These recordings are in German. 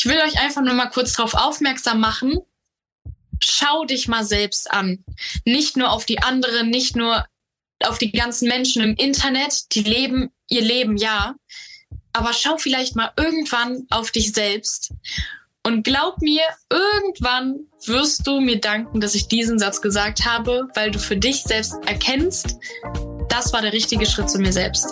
Ich will euch einfach nur mal kurz darauf aufmerksam machen. Schau dich mal selbst an. Nicht nur auf die anderen, nicht nur auf die ganzen Menschen im Internet, die leben ihr Leben, ja. Aber schau vielleicht mal irgendwann auf dich selbst. Und glaub mir, irgendwann wirst du mir danken, dass ich diesen Satz gesagt habe, weil du für dich selbst erkennst, das war der richtige Schritt zu mir selbst.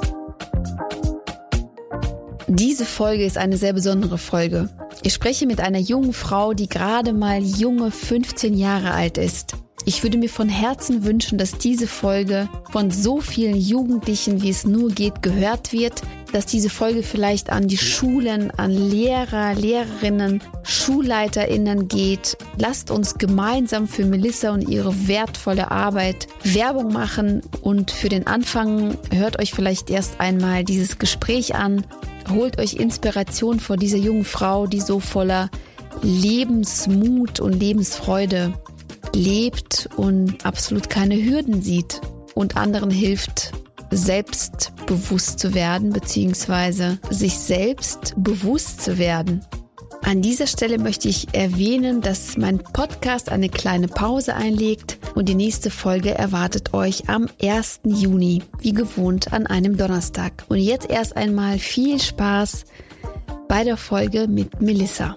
Diese Folge ist eine sehr besondere Folge. Ich spreche mit einer jungen Frau, die gerade mal junge 15 Jahre alt ist. Ich würde mir von Herzen wünschen, dass diese Folge von so vielen Jugendlichen, wie es nur geht, gehört wird, dass diese Folge vielleicht an die Schulen, an Lehrer, Lehrerinnen, SchulleiterInnen geht. Lasst uns gemeinsam für Melissa und ihre wertvolle Arbeit Werbung machen und für den Anfang hört euch vielleicht erst einmal dieses Gespräch an. Holt euch Inspiration vor dieser jungen Frau, die so voller Lebensmut und Lebensfreude lebt und absolut keine Hürden sieht und anderen hilft, selbstbewusst zu werden bzw. sich selbst bewusst zu werden. An dieser Stelle möchte ich erwähnen, dass mein Podcast eine kleine Pause einlegt und die nächste Folge erwartet euch am 1. Juni, wie gewohnt an einem Donnerstag. Und jetzt erst einmal viel Spaß bei der Folge mit Melissa.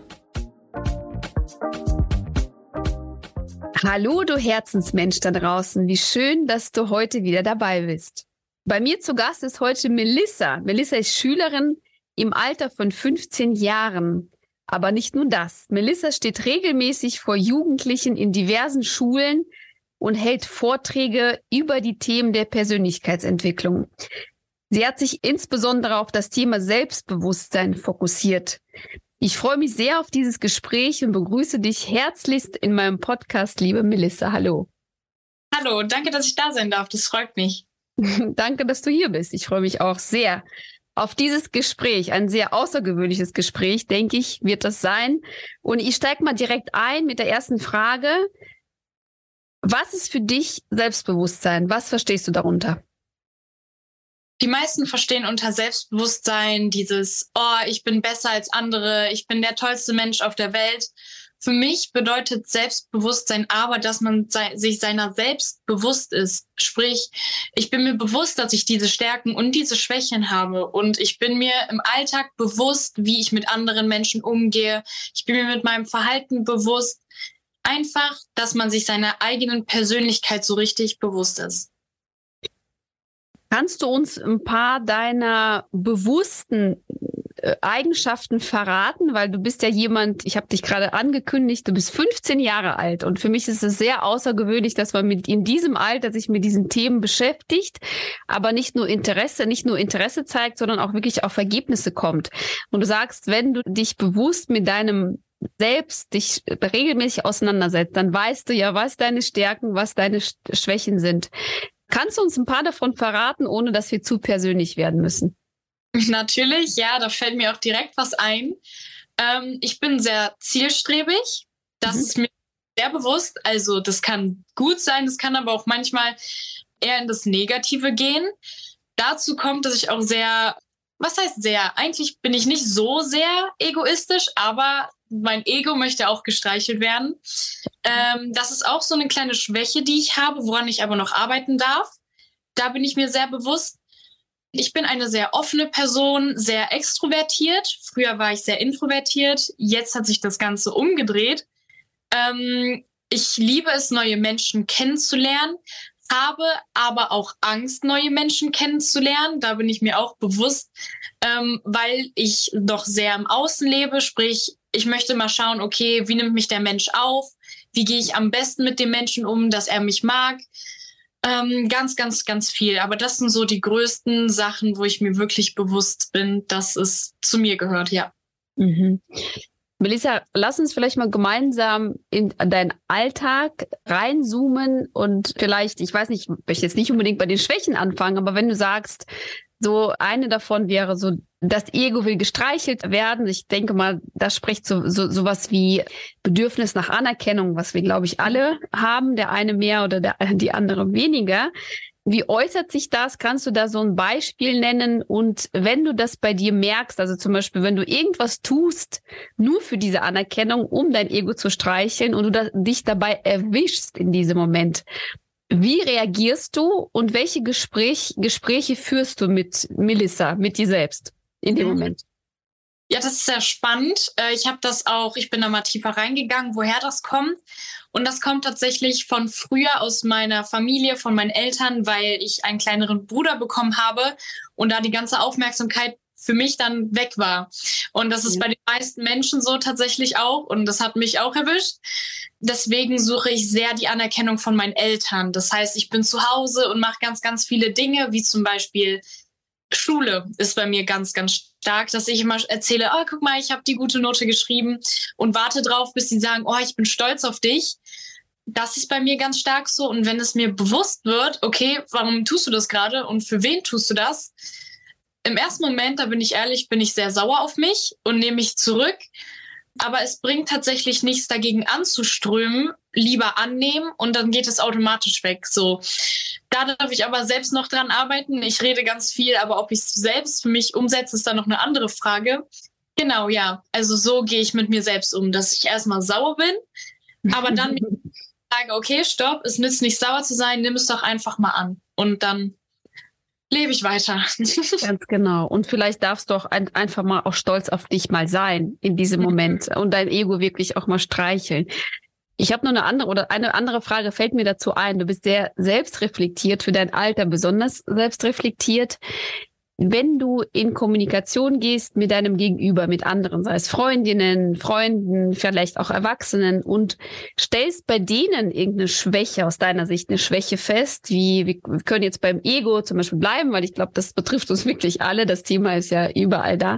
Hallo, du Herzensmensch da draußen. Wie schön, dass du heute wieder dabei bist. Bei mir zu Gast ist heute Melissa. Melissa ist Schülerin im Alter von 15 Jahren. Aber nicht nur das. Melissa steht regelmäßig vor Jugendlichen in diversen Schulen und hält Vorträge über die Themen der Persönlichkeitsentwicklung. Sie hat sich insbesondere auf das Thema Selbstbewusstsein fokussiert. Ich freue mich sehr auf dieses Gespräch und begrüße dich herzlichst in meinem Podcast, liebe Melissa. Hallo. Hallo, danke, dass ich da sein darf. Das freut mich. Danke, dass du hier bist. Ich freue mich auch sehr auf dieses Gespräch. Ein sehr außergewöhnliches Gespräch, denke ich, wird das sein. Und ich steige mal direkt ein mit der ersten Frage. Was ist für dich Selbstbewusstsein? Was verstehst du darunter? Die meisten verstehen unter Selbstbewusstsein dieses, oh, ich bin besser als andere, ich bin der tollste Mensch auf der Welt. Für mich bedeutet Selbstbewusstsein aber, dass man sich seiner selbst bewusst ist. Sprich, ich bin mir bewusst, dass ich diese Stärken und diese Schwächen habe. Und ich bin mir im Alltag bewusst, wie ich mit anderen Menschen umgehe. Ich bin mir mit meinem Verhalten bewusst. Einfach, dass man sich seiner eigenen Persönlichkeit so richtig bewusst ist. Kannst du uns ein paar deiner bewussten Eigenschaften verraten? Weil du bist ja jemand, ich habe dich gerade angekündigt, du bist 15 Jahre alt. Und für mich ist es sehr außergewöhnlich, dass man in diesem Alter sich mit diesen Themen beschäftigt, aber nicht nur Interesse zeigt, sondern auch wirklich auf Ergebnisse kommt. Und du sagst, wenn du dich bewusst mit deinem Selbst dich regelmäßig auseinandersetzt, dann weißt du ja, was deine Stärken, was deine Schwächen sind. Kannst du uns ein paar davon verraten, ohne dass wir zu persönlich werden müssen? Natürlich, ja, da fällt mir auch direkt was ein. Ich bin sehr zielstrebig. Das ist mir sehr bewusst. Also das kann gut sein, das kann aber auch manchmal eher in das Negative gehen. Dazu kommt, dass ich auch was heißt sehr? Eigentlich bin ich nicht so sehr egoistisch, aber mein Ego möchte auch gestreichelt werden. Das ist auch so eine kleine Schwäche, die ich habe, woran ich aber noch arbeiten darf. Da bin ich mir sehr bewusst. Ich bin eine sehr offene Person, sehr extrovertiert. Früher war ich sehr introvertiert. Jetzt hat sich das Ganze umgedreht. Ich liebe es, neue Menschen kennenzulernen, habe aber auch Angst, neue Menschen kennenzulernen. Da bin ich mir auch bewusst, weil ich doch sehr im Außen lebe. Sprich, ich möchte mal schauen, okay, wie nimmt mich der Mensch auf? Wie gehe ich am besten mit dem Menschen um, dass er mich mag? Ganz, ganz, ganz viel. Aber das sind so die größten Sachen, wo ich mir wirklich bewusst bin, dass es zu mir gehört, ja. Mhm. Melissa, lass uns vielleicht mal gemeinsam in deinen Alltag reinzoomen und vielleicht, ich weiß nicht, ich möchte jetzt nicht unbedingt bei den Schwächen anfangen, aber wenn du sagst, so eine davon wäre so, das Ego will gestreichelt werden. Ich denke mal, das spricht sowas wie Bedürfnis nach Anerkennung, was wir, glaube ich, alle haben, der eine mehr oder die andere weniger. Wie äußert sich das? Kannst du da so ein Beispiel nennen? Und wenn du das bei dir merkst, also zum Beispiel, wenn du irgendwas tust, nur für diese Anerkennung, um dein Ego zu streicheln und du dich dabei erwischst in diesem Moment, wie reagierst du und welche Gespräche führst du mit Melissa, mit dir selbst in dem Moment? Ja, das ist sehr spannend. Ich bin da mal tiefer reingegangen, woher das kommt. Und das kommt tatsächlich von früher aus meiner Familie, von meinen Eltern, weil ich einen kleineren Bruder bekommen habe und da die ganze Aufmerksamkeit für mich dann weg war. Und das ist bei den meisten Menschen so tatsächlich auch. Und das hat mich auch erwischt. Deswegen suche ich sehr die Anerkennung von meinen Eltern. Das heißt, ich bin zu Hause und mache ganz, ganz viele Dinge, wie zum Beispiel Schule ist bei mir ganz, ganz stark, dass ich immer erzähle, oh, guck mal, ich habe die gute Note geschrieben und warte drauf, bis sie sagen, oh, ich bin stolz auf dich. Das ist bei mir ganz stark so. Und wenn es mir bewusst wird, okay, warum tust du das gerade und für wen tust du das? Im ersten Moment, da bin ich ehrlich, bin ich sehr sauer auf mich und nehme mich zurück. Aber es bringt tatsächlich nichts dagegen anzuströmen, lieber annehmen und dann geht es automatisch weg. So, da darf ich aber selbst noch dran arbeiten. Ich rede ganz viel, aber ob ich es selbst für mich umsetze, ist dann noch eine andere Frage. Genau, ja. Also so gehe ich mit mir selbst um, dass ich erstmal sauer bin, aber dann sage, okay, stopp, es nützt nicht sauer zu sein, nimm es doch einfach mal an. Und dann lebe ich weiter. Ganz genau. Und vielleicht darfst du auch einfach mal auch stolz auf dich mal sein in diesem Moment und dein Ego wirklich auch mal streicheln. Ich habe noch eine andere Frage fällt mir dazu ein. Du bist sehr selbstreflektiert, für dein Alter besonders selbstreflektiert. Wenn du in Kommunikation gehst mit deinem Gegenüber, mit anderen, sei es Freundinnen, Freunden, vielleicht auch Erwachsenen und stellst bei denen irgendeine Schwäche, aus deiner Sicht eine Schwäche fest, wir können jetzt beim Ego zum Beispiel bleiben, weil ich glaube, das betrifft uns wirklich alle, das Thema ist ja überall da.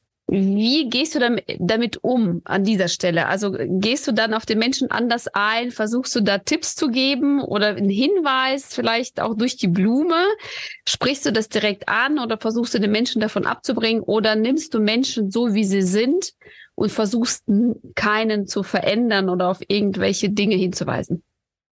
Wie gehst du damit um an dieser Stelle? Also gehst du dann auf den Menschen anders ein? Versuchst du da Tipps zu geben oder einen Hinweis, vielleicht auch durch die Blume? Sprichst du das direkt an oder versuchst du den Menschen davon abzubringen? Oder nimmst du Menschen so, wie sie sind und versuchst keinen zu verändern oder auf irgendwelche Dinge hinzuweisen?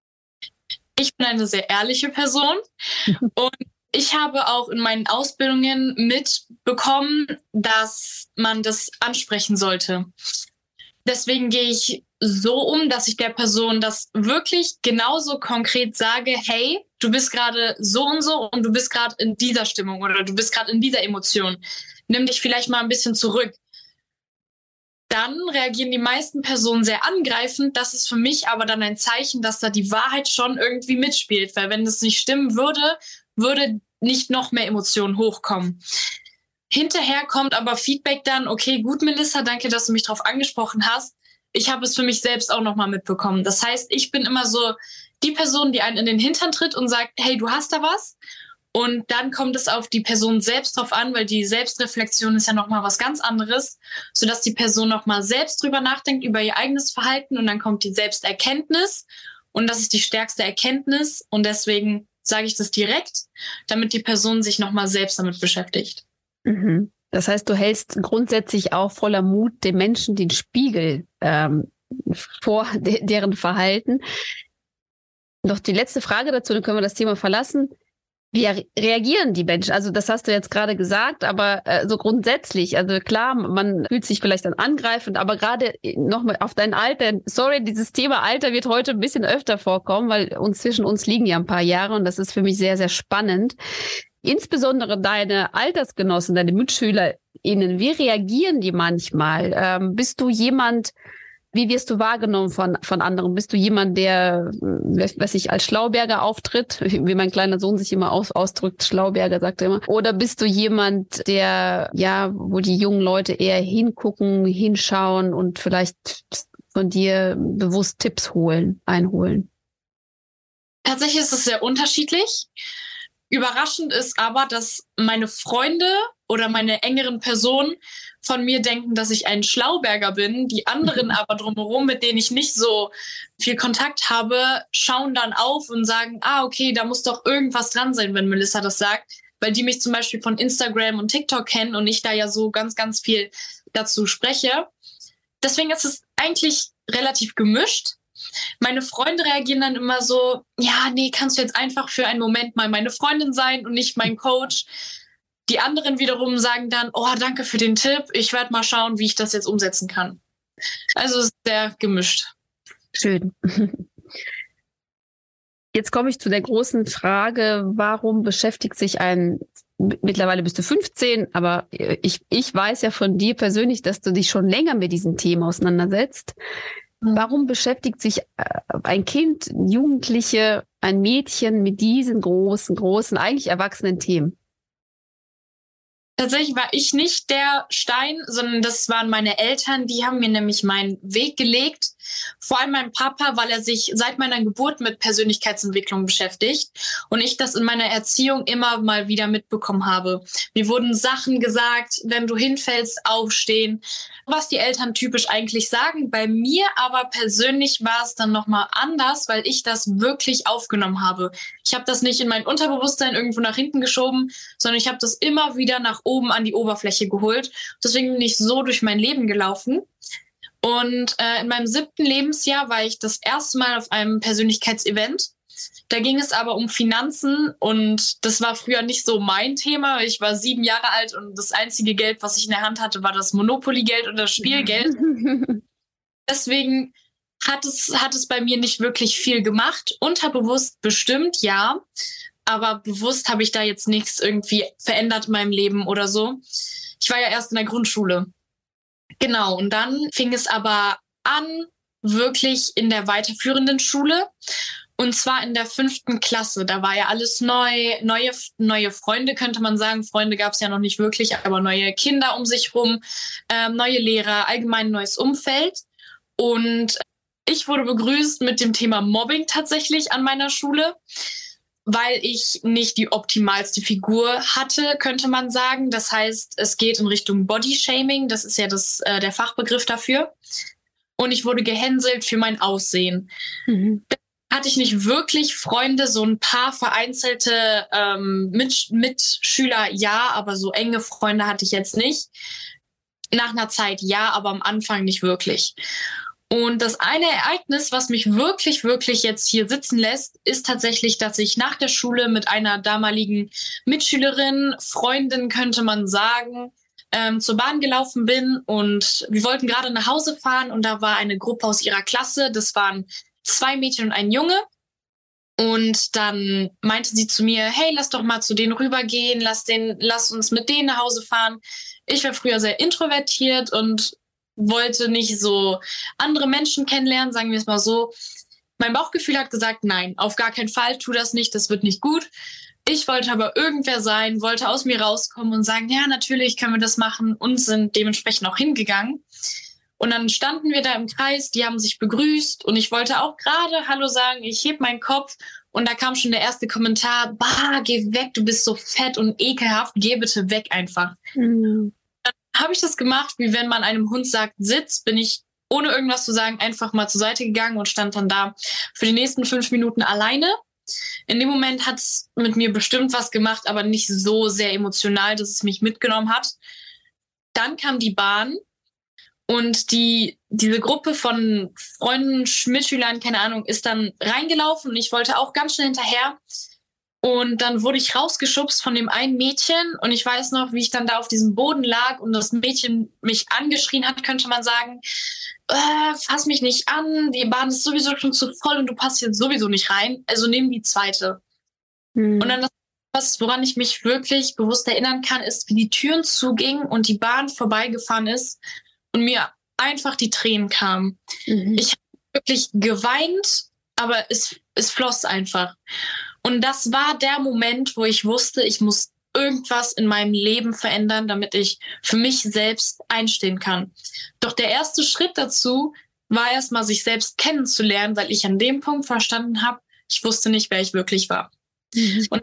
Ich bin eine sehr ehrliche Person und ich habe auch in meinen Ausbildungen mitbekommen, dass man das ansprechen sollte. Deswegen gehe ich so um, dass ich der Person das wirklich genauso konkret sage, hey, du bist gerade so und du bist gerade in dieser Stimmung oder du bist gerade in dieser Emotion. Nimm dich vielleicht mal ein bisschen zurück. Dann reagieren die meisten Personen sehr angreifend. Das ist für mich aber dann ein Zeichen, dass da die Wahrheit schon irgendwie mitspielt. Weil wenn das nicht stimmen würde, würde nicht noch mehr Emotionen hochkommen. Hinterher kommt aber Feedback dann, okay, gut, Melissa, danke, dass du mich darauf angesprochen hast. Ich habe es für mich selbst auch nochmal mitbekommen. Das heißt, ich bin immer so die Person, die einen in den Hintern tritt und sagt, hey, du hast da was. Und dann kommt es auf die Person selbst drauf an, weil die Selbstreflexion ist ja nochmal was ganz anderes, sodass die Person nochmal selbst drüber nachdenkt, über ihr eigenes Verhalten und dann kommt die Selbsterkenntnis und das ist die stärkste Erkenntnis und deswegen sage ich das direkt, damit die Person sich nochmal selbst damit beschäftigt. Mhm. Das heißt, du hältst grundsätzlich auch voller Mut den Menschen den Spiegel vor deren Verhalten. Noch die letzte Frage dazu, dann können wir das Thema verlassen. Wie reagieren die Menschen? Also das hast du jetzt gerade gesagt, aber so grundsätzlich, also klar, man fühlt sich vielleicht dann angreifend, aber gerade nochmal auf dein Alter, sorry, dieses Thema Alter wird heute ein bisschen öfter vorkommen, weil zwischen uns liegen ja ein paar Jahre und das ist für mich sehr, sehr spannend. Insbesondere deine Altersgenossen, deine MitschülerInnen, wie reagieren die manchmal? Bist du jemand, wie wirst du wahrgenommen von anderen? Bist du jemand, der, weiß ich, als Schlauberger auftritt, wie mein kleiner Sohn sich immer ausdrückt, Schlauberger sagt er immer? Oder bist du jemand, der, ja, wo die jungen Leute eher hingucken, hinschauen und vielleicht von dir bewusst Tipps einholen? Tatsächlich ist es sehr unterschiedlich. Überraschend ist aber, dass meine Freunde oder meine engeren Personen von mir denken, dass ich ein Schlauberger bin. Die anderen aber drumherum, mit denen ich nicht so viel Kontakt habe, schauen dann auf und sagen, okay, da muss doch irgendwas dran sein, wenn Melissa das sagt. Weil die mich zum Beispiel von Instagram und TikTok kennen und ich da ja so ganz, ganz viel dazu spreche. Deswegen ist es eigentlich relativ gemischt. Meine Freunde reagieren dann immer so, ja, nee, kannst du jetzt einfach für einen Moment mal meine Freundin sein und nicht mein Coach. Die anderen wiederum sagen dann, oh, danke für den Tipp, ich werde mal schauen, wie ich das jetzt umsetzen kann. Also es ist sehr gemischt. Schön. Jetzt komme ich zu der großen Frage, warum beschäftigt sich mittlerweile bist du 15, aber ich weiß ja von dir persönlich, dass du dich schon länger mit diesem Thema auseinandersetzt. Warum beschäftigt sich ein Kind, Jugendliche, ein Mädchen mit diesen großen, eigentlich erwachsenen Themen? Tatsächlich war ich nicht der Stein, sondern das waren meine Eltern. Die haben mir nämlich meinen Weg gelegt. Vor allem mein Papa, weil er sich seit meiner Geburt mit Persönlichkeitsentwicklung beschäftigt und ich das in meiner Erziehung immer mal wieder mitbekommen habe. Mir wurden Sachen gesagt, wenn du hinfällst, aufstehen, was die Eltern typisch eigentlich sagen. Bei mir aber persönlich war es dann nochmal anders, weil ich das wirklich aufgenommen habe. Ich habe das nicht in mein Unterbewusstsein irgendwo nach hinten geschoben, sondern ich habe das immer wieder nach oben an die Oberfläche geholt. Deswegen bin ich so durch mein Leben gelaufen. Und in meinem 7. Lebensjahr war ich das erste Mal auf einem Persönlichkeitsevent. Da ging es aber um Finanzen und das war früher nicht so mein Thema. Ich war 7 Jahre alt und das einzige Geld, was ich in der Hand hatte, war das Monopoly-Geld und das Spielgeld. Deswegen hat es bei mir nicht wirklich viel gemacht. Unterbewusst bestimmt, ja. Aber bewusst habe ich da jetzt nichts irgendwie verändert in meinem Leben oder so. Ich war ja erst in der Grundschule. Genau, und dann fing es aber an, wirklich in der weiterführenden Schule. Und zwar in der 5. Klasse. Da war ja alles neu, neue Freunde, könnte man sagen. Freunde gab es ja noch nicht wirklich, aber neue Kinder um sich rum, neue Lehrer, allgemein neues Umfeld. Und ich wurde begrüßt mit dem Thema Mobbing tatsächlich an meiner Schule, weil ich nicht die optimalste Figur hatte, könnte man sagen. Das heißt, es geht in Richtung Bodyshaming. Das ist ja der Fachbegriff dafür. Und ich wurde gehänselt für mein Aussehen. Da hatte ich nicht wirklich Freunde, so ein paar vereinzelte Mitschüler, ja, aber so enge Freunde hatte ich jetzt nicht. Nach einer Zeit ja, aber am Anfang nicht wirklich. Und das eine Ereignis, was mich wirklich, wirklich jetzt hier sitzen lässt, ist tatsächlich, dass ich nach der Schule mit einer damaligen Mitschülerin, Freundin könnte man sagen, zur Bahn gelaufen bin und wir wollten gerade nach Hause fahren und da war eine Gruppe aus ihrer Klasse, das waren 2 Mädchen und ein Junge. Und dann meinte sie zu mir, hey, lass doch mal zu denen rübergehen, lass uns mit denen nach Hause fahren. Ich war früher sehr introvertiert und wollte nicht so andere Menschen kennenlernen, sagen wir es mal so. Mein Bauchgefühl hat gesagt, nein, auf gar keinen Fall, tu das nicht, das wird nicht gut. Ich wollte aber irgendwer sein, wollte aus mir rauskommen und sagen, ja, natürlich können wir das machen und sind dementsprechend auch hingegangen. Und dann standen wir da im Kreis, die haben sich begrüßt und ich wollte auch gerade Hallo sagen, ich heb meinen Kopf und da kam schon der erste Kommentar, bah, geh weg, du bist so fett und ekelhaft, geh bitte weg einfach. Habe ich das gemacht, wie wenn man einem Hund sagt, sitz, bin ich ohne irgendwas zu sagen einfach mal zur Seite gegangen und stand dann da für die nächsten 5 Minuten alleine. In dem Moment hat es mit mir bestimmt was gemacht, aber nicht so sehr emotional, dass es mich mitgenommen hat. Dann kam die Bahn und diese Gruppe von Freunden, Mitschülern, keine Ahnung, ist dann reingelaufen und ich wollte auch ganz schnell hinterher. Und dann wurde ich rausgeschubst von dem einen Mädchen und ich weiß noch, wie ich dann da auf diesem Boden lag und das Mädchen mich angeschrien hat, könnte man sagen, fass mich nicht an, die Bahn ist sowieso schon zu voll und du passt jetzt sowieso nicht rein, also nimm die zweite. Und dann woran ich mich wirklich bewusst erinnern kann, ist, wie die Türen zugingen und die Bahn vorbeigefahren ist und mir einfach die Tränen kamen. Ich habe wirklich geweint, aber es floss einfach. Und das war der Moment, wo ich wusste, ich muss irgendwas in meinem Leben verändern, damit ich für mich selbst einstehen kann. Doch der erste Schritt dazu war erstmal, sich selbst kennenzulernen, weil ich an dem Punkt verstanden habe, ich wusste nicht, wer ich wirklich war. Und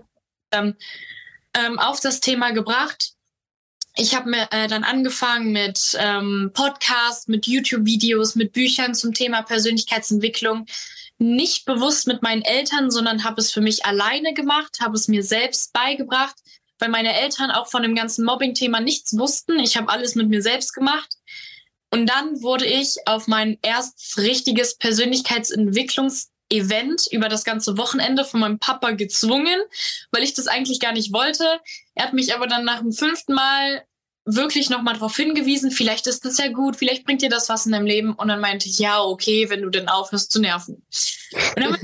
auf das Thema gebracht. Ich habe mir dann angefangen mit Podcasts, mit YouTube-Videos, mit Büchern zum Thema Persönlichkeitsentwicklung. Nicht bewusst mit meinen Eltern, sondern habe es für mich alleine gemacht, habe es mir selbst beigebracht, weil meine Eltern auch von dem ganzen Mobbing-Thema nichts wussten. Ich habe alles mit mir selbst gemacht. Und dann wurde ich auf mein erstes richtiges Persönlichkeitsentwicklungsevent über das ganze Wochenende von meinem Papa gezwungen, weil ich das eigentlich gar nicht wollte. Er hat mich aber dann nach dem 5. Mal wirklich nochmal darauf hingewiesen, vielleicht ist das ja gut, vielleicht bringt dir das was in deinem Leben. Und dann meinte ich, ja, okay, wenn du denn aufhörst zu nerven. Und dann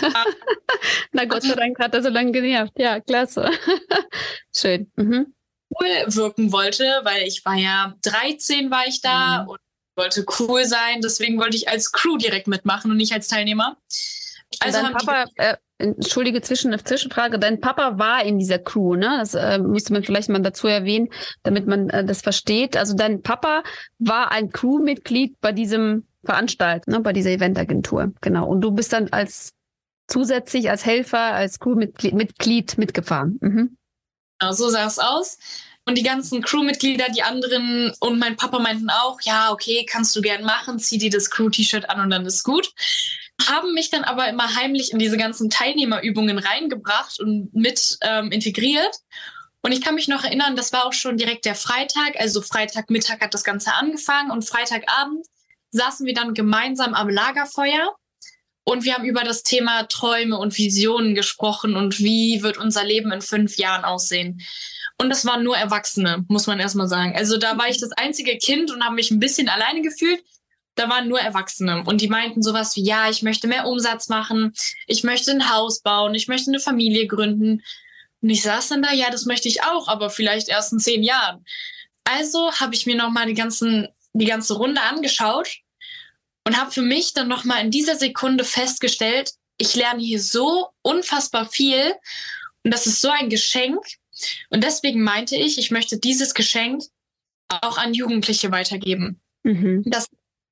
Na Gott sei Dank hat er so lange genervt. Ja, klasse. Schön. Mhm. Cool wirken wollte, weil ich war ja 13 war ich da und wollte cool sein. Deswegen wollte ich als Crew direkt mitmachen und nicht als Teilnehmer. Also dein Papa, entschuldige Zwischenfrage, dein Papa war in dieser Crew, ne? Das müsste man vielleicht mal dazu erwähnen, damit man das versteht. Also dein Papa war ein Crewmitglied bei diesem Veranstaltung, ne? Bei dieser Eventagentur, genau. Und du bist dann zusätzlich als Helfer, als Crewmitglied mitgefahren. Mhm. Genau, so sah es aus. Und die ganzen Crewmitglieder, die anderen und mein Papa meinten auch, ja, okay, kannst du gern machen, zieh dir das Crew-T-Shirt an und dann ist gut. Haben mich dann aber immer heimlich in diese ganzen Teilnehmerübungen reingebracht und mit integriert. Und ich kann mich noch erinnern, das war auch schon direkt der Freitag, also Freitagmittag hat das Ganze angefangen und Freitagabend saßen wir dann gemeinsam am Lagerfeuer. Und wir haben über das Thema Träume und Visionen gesprochen und wie wird unser Leben in 5 Jahren aussehen. Und das waren nur Erwachsene, muss man erstmal sagen. Also da war ich das einzige Kind und habe mich ein bisschen alleine gefühlt. Da waren nur Erwachsene und die meinten sowas wie, ja, ich möchte mehr Umsatz machen, ich möchte ein Haus bauen, ich möchte eine Familie gründen. Und ich saß dann da, ja, das möchte ich auch, aber vielleicht erst in 10 Jahren. Also habe ich mir nochmal die ganze Runde angeschaut und habe für mich dann nochmal in dieser Sekunde festgestellt, ich lerne hier so unfassbar viel und das ist so ein Geschenk. Und deswegen meinte ich, ich möchte dieses Geschenk auch an Jugendliche weitergeben. Mhm. Das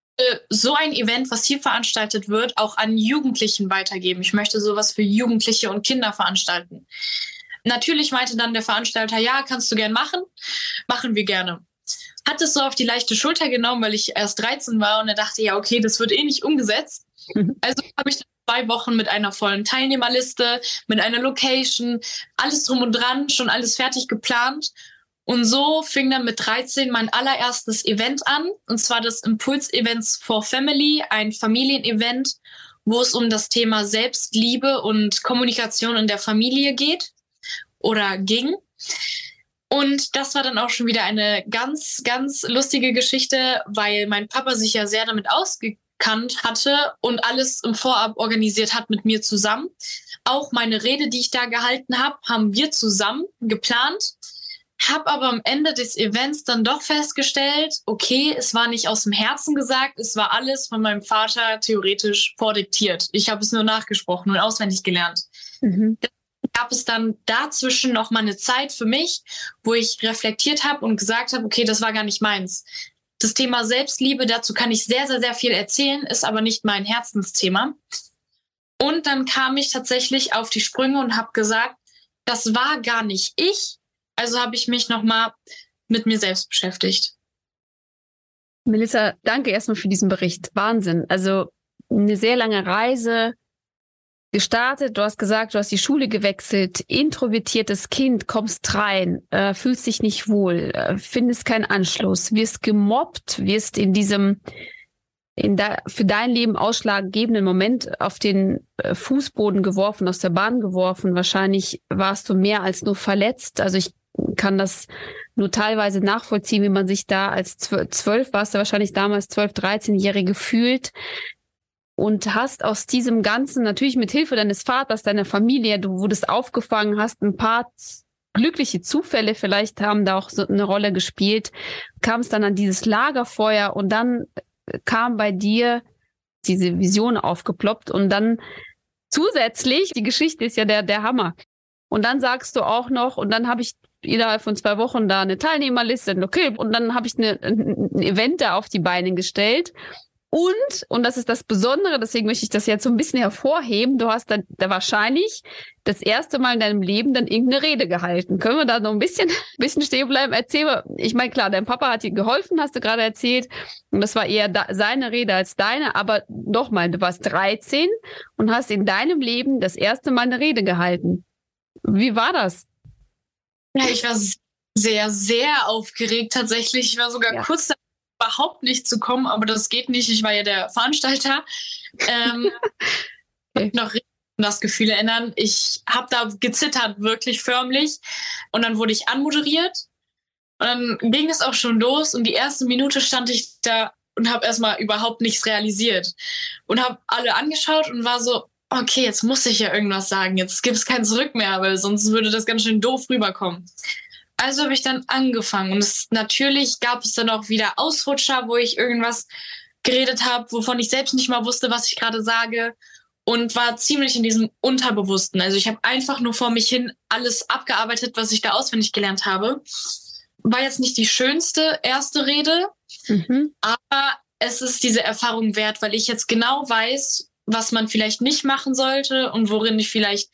so ein Event, was hier veranstaltet wird, auch an Jugendlichen weitergeben. Ich möchte sowas für Jugendliche und Kinder veranstalten. Natürlich meinte dann der Veranstalter, ja, kannst du gern machen. Machen wir gerne. Hat es so auf die leichte Schulter genommen, weil ich erst 13 war und er dachte, ja, okay, das wird eh nicht umgesetzt. Also habe ich dann 2 Wochen mit einer vollen Teilnehmerliste, mit einer Location, alles drum und dran, schon alles fertig geplant. Und so fing dann mit 13 mein allererstes Event an, und zwar das Impuls-Events for Family, ein Familienevent, wo es um das Thema Selbstliebe und Kommunikation in der Familie geht oder ging. Und das war dann auch schon wieder eine ganz, ganz lustige Geschichte, weil mein Papa sich ja sehr damit ausgekannt hatte und alles im Vorab organisiert hat mit mir zusammen. Auch meine Rede, die ich da gehalten habe, haben wir zusammen geplant. Habe aber am Ende des Events dann doch festgestellt, okay, es war nicht aus dem Herzen gesagt, es war alles von meinem Vater theoretisch vordiktiert. Ich habe es nur nachgesprochen und auswendig gelernt. Mhm. Gab es dann dazwischen noch mal eine Zeit für mich, wo ich reflektiert habe und gesagt habe, okay, das war gar nicht meins. Das Thema Selbstliebe, dazu kann ich sehr, sehr, sehr viel erzählen, ist aber nicht mein Herzensthema. Und dann kam ich tatsächlich auf die Sprünge und habe gesagt, das war gar nicht ich. Also habe ich mich noch mal mit mir selbst beschäftigt. Melissa, danke erstmal für diesen Bericht. Wahnsinn. Also eine sehr lange Reise gestartet. Du hast gesagt, du hast die Schule gewechselt, introvertiertes Kind, kommst rein, fühlst dich nicht wohl, findest keinen Anschluss, wirst gemobbt, wirst in diesem für dein Leben ausschlaggebenden Moment auf den Fußboden geworfen, aus der Bahn geworfen. Wahrscheinlich warst du mehr als nur verletzt. Also ich kann das nur teilweise nachvollziehen, wie man sich da als 12 warst du wahrscheinlich damals 12-, 13-Jährige fühlt. Und hast aus diesem Ganzen, natürlich mit Hilfe deines Vaters, deiner Familie, du wurdest aufgefangen, hast ein paar glückliche Zufälle vielleicht haben da auch so eine Rolle gespielt, kamst dann an dieses Lagerfeuer und dann kam bei dir diese Vision aufgeploppt und dann zusätzlich, die Geschichte ist ja der Hammer. Und dann sagst du auch noch, und dann habe ich innerhalb von 2 Wochen da eine Teilnehmerliste, okay, und dann habe ich ein Event da auf die Beine gestellt. Und das ist das Besondere, deswegen möchte ich das jetzt so ein bisschen hervorheben, du hast dann da wahrscheinlich das erste Mal in deinem Leben dann irgendeine Rede gehalten. Können wir da noch ein bisschen stehen bleiben? Erzähl mal, ich meine, klar, dein Papa hat dir geholfen, hast du gerade erzählt, und das war eher seine Rede als deine, aber nochmal, du warst 13 und hast in deinem Leben das erste Mal eine Rede gehalten. Wie war das? Ja, ich war sehr, sehr aufgeregt tatsächlich. Ich war sogar kurz überhaupt nicht zu kommen, aber das geht nicht. Ich war ja der Veranstalter. Okay. Noch richtig an das Gefühl erinnern. Ich habe da gezittert, wirklich förmlich. Und dann wurde ich anmoderiert. Und dann ging es auch schon los. Und die erste Minute stand ich da und habe erstmal überhaupt nichts realisiert. Und habe alle angeschaut und war so, okay, jetzt muss ich ja irgendwas sagen. Jetzt gibt es kein Zurück mehr, weil sonst würde das ganz schön doof rüberkommen. Also habe ich dann angefangen. Und natürlich gab es dann auch wieder Ausrutscher, wo ich irgendwas geredet habe, wovon ich selbst nicht mal wusste, was ich gerade sage. Und war ziemlich in diesem Unterbewussten. Also ich habe einfach nur vor mich hin alles abgearbeitet, was ich da auswendig gelernt habe. War jetzt nicht die schönste erste Rede, aber es ist diese Erfahrung wert, weil ich jetzt genau weiß, was man vielleicht nicht machen sollte und worüber ich vielleicht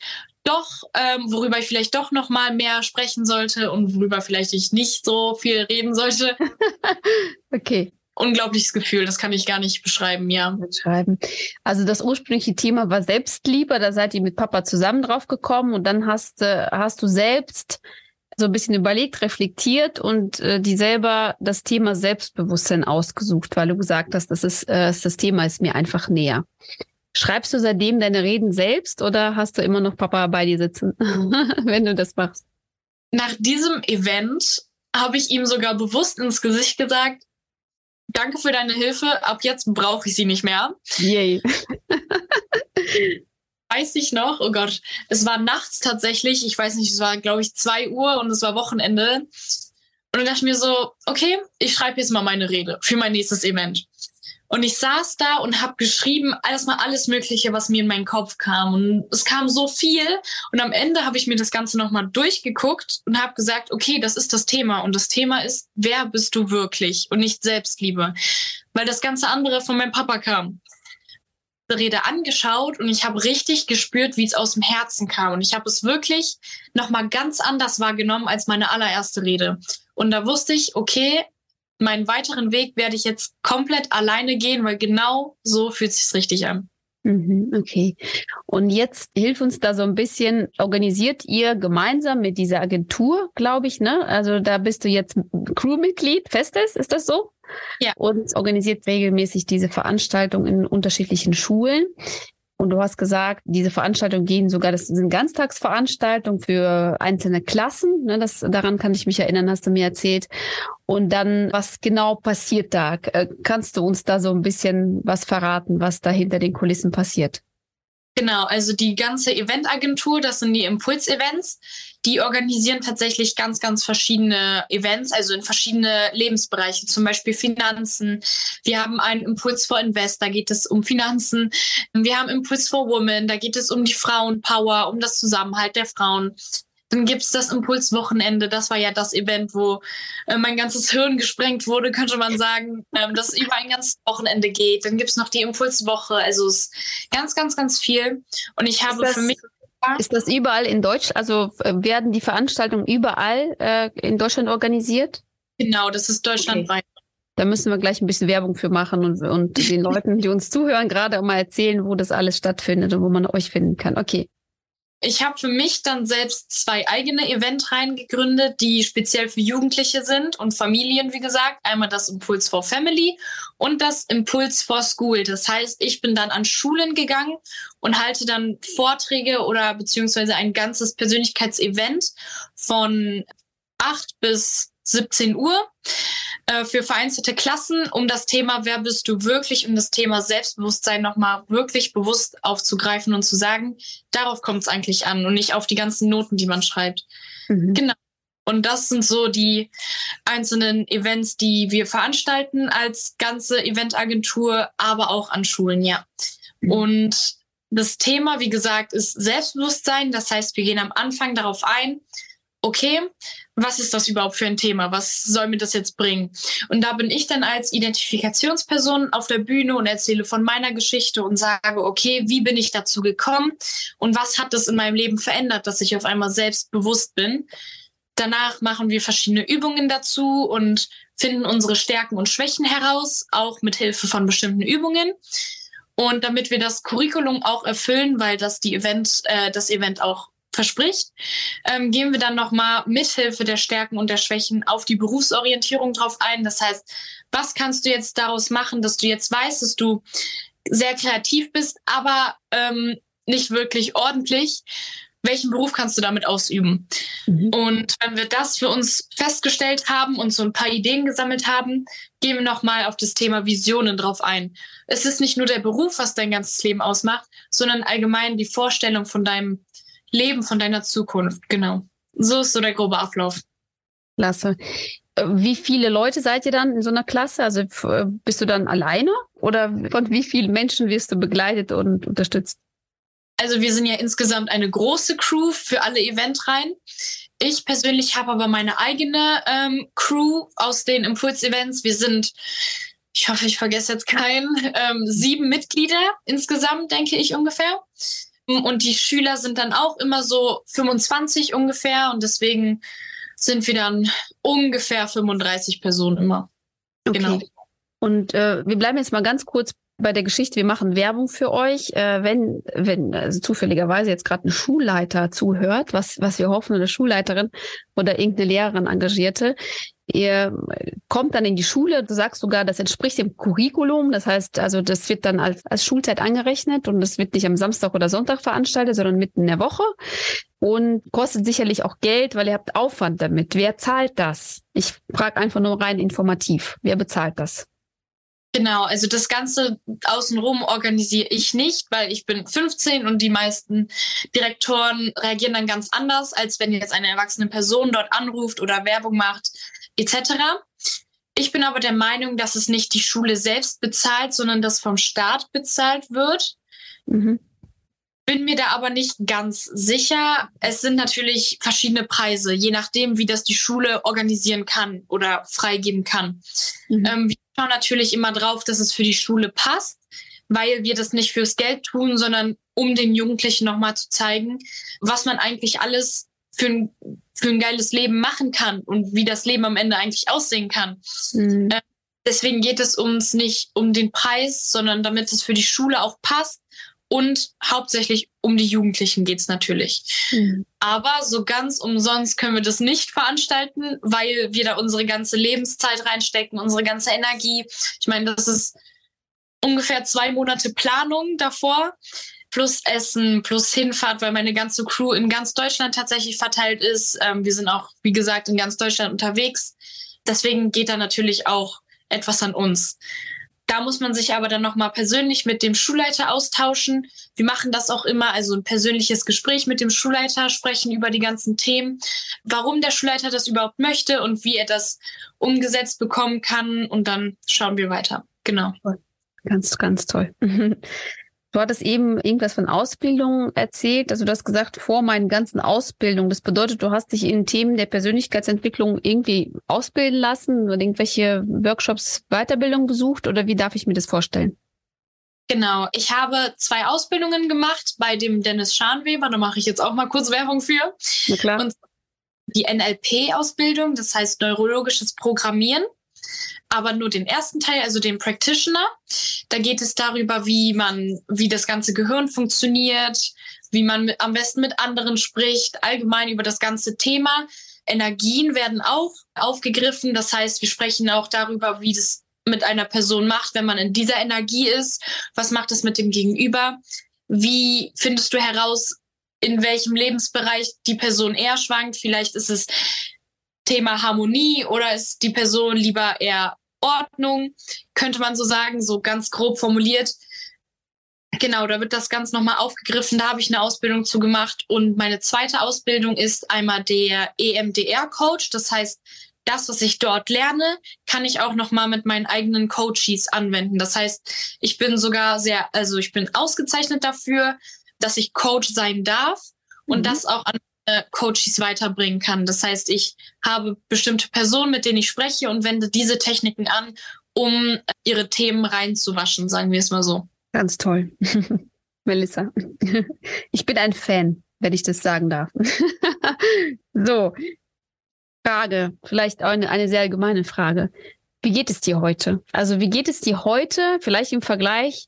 doch noch mal mehr sprechen sollte und worüber vielleicht ich nicht so viel reden sollte. Okay. Unglaubliches Gefühl, das kann ich gar nicht beschreiben, ja. Also das ursprüngliche Thema war Selbstliebe, da seid ihr mit Papa zusammen drauf gekommen und dann hast du selbst so ein bisschen überlegt, reflektiert und die selber das Thema Selbstbewusstsein ausgesucht, weil du gesagt hast, das Thema ist mir einfach näher. Schreibst du seitdem deine Reden selbst oder hast du immer noch Papa bei dir sitzen, wenn du das machst? Nach diesem Event habe ich ihm sogar bewusst ins Gesicht gesagt, danke für deine Hilfe, ab jetzt brauche ich sie nicht mehr. Yay. Weiß ich noch, oh Gott, es war nachts tatsächlich, ich weiß nicht, es war glaube ich 2 Uhr und es war Wochenende. Und dann dachte ich mir so, okay, ich schreibe jetzt mal meine Rede für mein nächstes Event. Und ich saß da und habe geschrieben, erstmal alles Mögliche, was mir in meinen Kopf kam. Und es kam so viel. Und am Ende habe ich mir das Ganze nochmal durchgeguckt und habe gesagt, okay, das ist das Thema. Und das Thema ist, wer bist du wirklich? Und nicht Selbstliebe. Weil das ganze andere von meinem Papa kam. Die Rede angeschaut und ich habe richtig gespürt, wie es aus dem Herzen kam. Und ich habe es wirklich nochmal ganz anders wahrgenommen als meine allererste Rede. Und da wusste ich, okay, meinen weiteren Weg werde ich jetzt komplett alleine gehen, weil genau so fühlt es sich richtig an. Okay. Und jetzt hilf uns da so ein bisschen, organisiert ihr gemeinsam mit dieser Agentur, glaube ich, ne? Also da bist du jetzt Crewmitglied, festes, ist das so? Ja. Und organisiert regelmäßig diese Veranstaltungen in unterschiedlichen Schulen. Und du hast gesagt, diese Veranstaltungen das sind Ganztagsveranstaltungen für einzelne Klassen. Ne, daran kann ich mich erinnern, hast du mir erzählt. Und dann, was genau passiert da? Kannst du uns da so ein bisschen was verraten, was da hinter den Kulissen passiert? Genau, also die ganze Eventagentur, das sind die Impuls-Events, die organisieren tatsächlich ganz, ganz verschiedene Events, also in verschiedene Lebensbereiche, zum Beispiel Finanzen. Wir haben einen Impuls for Invest, da geht es um Finanzen. Wir haben Impuls for Women, da geht es um die Frauenpower, um das Zusammenhalt der Frauen. Dann gibt es das Impulswochenende, das war ja das Event, wo mein ganzes Hirn gesprengt wurde, könnte man sagen, das über ein ganzes Wochenende geht. Dann gibt es noch die Impulswoche, also es ist ganz, ganz, ganz viel. Und ich habe für mich... Ist das überall in Deutschland, also werden die Veranstaltungen überall in Deutschland organisiert? Genau, das ist deutschlandweit. Okay. Da müssen wir gleich ein bisschen Werbung für machen und den Leuten, die uns zuhören, gerade mal erzählen, wo das alles stattfindet und wo man euch finden kann. Okay. Ich habe für mich dann selbst 2 eigene Eventreihen gegründet, die speziell für Jugendliche sind und Familien, wie gesagt. Einmal das Impuls for Family und das Impuls for School. Das heißt, ich bin dann an Schulen gegangen und halte dann Vorträge oder beziehungsweise ein ganzes Persönlichkeitsevent von 8 bis 17 Uhr für vereinzelte Klassen, um das Thema Wer bist du wirklich und das Thema Selbstbewusstsein nochmal wirklich bewusst aufzugreifen und zu sagen, darauf kommt es eigentlich an und nicht auf die ganzen Noten, die man schreibt. Genau. Und das sind so die einzelnen Events, die wir veranstalten als ganze Eventagentur, aber auch an Schulen, ja. Und das Thema, wie gesagt, ist Selbstbewusstsein. Das heißt, wir gehen am Anfang darauf ein, okay, was ist das überhaupt für ein Thema? Was soll mir das jetzt bringen? Und da bin ich dann als Identifikationsperson auf der Bühne und erzähle von meiner Geschichte und sage, okay, wie bin ich dazu gekommen? Und was hat das in meinem Leben verändert, dass ich auf einmal selbstbewusst bin? Danach machen wir verschiedene Übungen dazu und finden unsere Stärken und Schwächen heraus, auch mit Hilfe von bestimmten Übungen. Und damit wir das Curriculum auch erfüllen, weil das Event auch verspricht, gehen wir dann nochmal mithilfe der Stärken und der Schwächen auf die Berufsorientierung drauf ein. Das heißt, was kannst du jetzt daraus machen, dass du jetzt weißt, dass du sehr kreativ bist, aber nicht wirklich ordentlich. Welchen Beruf kannst du damit ausüben? Und wenn wir das für uns festgestellt haben und so ein paar Ideen gesammelt haben, gehen wir nochmal auf das Thema Visionen drauf ein. Es ist nicht nur der Beruf, was dein ganzes Leben ausmacht, sondern allgemein die Vorstellung von deinem Leben, von deiner Zukunft. Genau. So ist so der grobe Ablauf. Klasse. Wie viele Leute seid ihr dann in so einer Klasse? Also bist du dann alleine oder von wie vielen Menschen wirst du begleitet und unterstützt? Also wir sind ja insgesamt eine große Crew für alle Eventreihen. Ich persönlich habe aber meine eigene Crew aus den Impuls-Events. Wir sind, ich hoffe, ich vergesse jetzt keinen, 7 Mitglieder insgesamt, denke ich ungefähr. Und die Schüler sind dann auch immer so 25 ungefähr. Und deswegen sind wir dann ungefähr 35 Personen immer. Okay. Genau. Und wir bleiben jetzt mal ganz kurz bei der Geschichte. Wir machen Werbung für euch. Wenn also zufälligerweise jetzt gerade ein Schulleiter zuhört, was wir hoffen, eine Schulleiterin oder irgendeine Lehrerin Engagierte, ihr kommt dann in die Schule, du sagst sogar, das entspricht dem Curriculum. Das heißt, also das wird dann als Schulzeit angerechnet und das wird nicht am Samstag oder Sonntag veranstaltet, sondern mitten in der Woche und kostet sicherlich auch Geld, weil ihr habt Aufwand damit. Wer zahlt das? Ich frage einfach nur rein informativ. Wer bezahlt das? Genau, also das Ganze außenrum organisiere ich nicht, weil ich bin 15 und die meisten Direktoren reagieren dann ganz anders, als wenn jetzt eine erwachsene Person dort anruft oder Werbung macht, etc. Ich bin aber der Meinung, dass es nicht die Schule selbst bezahlt, sondern das vom Staat bezahlt wird. Bin mir da aber nicht ganz sicher. Es sind natürlich verschiedene Preise, je nachdem, wie das die Schule organisieren kann oder freigeben kann. Wir schauen natürlich immer drauf, dass es für die Schule passt, weil wir das nicht fürs Geld tun, sondern um den Jugendlichen nochmal zu zeigen, was man eigentlich alles für ein geiles Leben machen kann und wie das Leben am Ende eigentlich aussehen kann. Deswegen geht es uns nicht um den Preis, sondern damit es für die Schule auch passt. Und hauptsächlich um die Jugendlichen geht's natürlich. Aber so ganz umsonst können wir das nicht veranstalten, weil wir da unsere ganze Lebenszeit reinstecken, unsere ganze Energie. Ich meine, das ist ungefähr 2 Monate Planung davor, plus Essen, plus Hinfahrt, weil meine ganze Crew in ganz Deutschland tatsächlich verteilt ist. Wir sind auch, wie gesagt, in ganz Deutschland unterwegs. Deswegen geht da natürlich auch etwas an uns. Da muss man sich aber dann nochmal persönlich mit dem Schulleiter austauschen. Wir machen das auch immer, also ein persönliches Gespräch mit dem Schulleiter, sprechen über die ganzen Themen, warum der Schulleiter das überhaupt möchte und wie er das umgesetzt bekommen kann. Und dann schauen wir weiter. Genau. Ganz, ganz toll. Du hattest eben irgendwas von Ausbildung erzählt. Also du hast gesagt, vor meinen ganzen Ausbildungen. Das bedeutet, du hast dich in Themen der Persönlichkeitsentwicklung irgendwie ausbilden lassen oder irgendwelche Workshops, Weiterbildung besucht? Oder wie darf ich mir das vorstellen? Genau. Ich habe 2 Ausbildungen gemacht bei dem Dennis Scharnweber. Da mache ich jetzt auch mal kurz Werbung für. Na klar. Und die NLP-Ausbildung, das heißt neurologisches Programmieren. Aber nur den ersten Teil, also den Practitioner. Da geht es darüber, wie das ganze Gehirn funktioniert, wie man am besten mit anderen spricht, allgemein über das ganze Thema. Energien werden auch aufgegriffen. Das heißt, wir sprechen auch darüber, wie das mit einer Person macht, wenn man in dieser Energie ist. Was macht es mit dem Gegenüber? Wie findest du heraus, in welchem Lebensbereich die Person eher schwankt? Vielleicht ist es Thema Harmonie oder ist die Person lieber eher Ordnung, könnte man so sagen, so ganz grob formuliert. Genau, da wird das Ganze nochmal aufgegriffen. Da habe ich eine Ausbildung zu gemacht. Und meine zweite Ausbildung ist einmal der EMDR-Coach. Das heißt, das, was ich dort lerne, kann ich auch nochmal mit meinen eigenen Coaches anwenden. Das heißt, ich bin ich bin ausgezeichnet dafür, dass ich Coach sein darf und das auch an Coaches weiterbringen kann. Das heißt, ich habe bestimmte Personen, mit denen ich spreche und wende diese Techniken an, um ihre Themen reinzuwaschen, sagen wir es mal so. Ganz toll. Melissa, ich bin ein Fan, wenn ich das sagen darf. So, Frage, vielleicht auch eine sehr allgemeine Frage. Wie geht es dir heute? Also wie geht es dir heute, vielleicht im Vergleich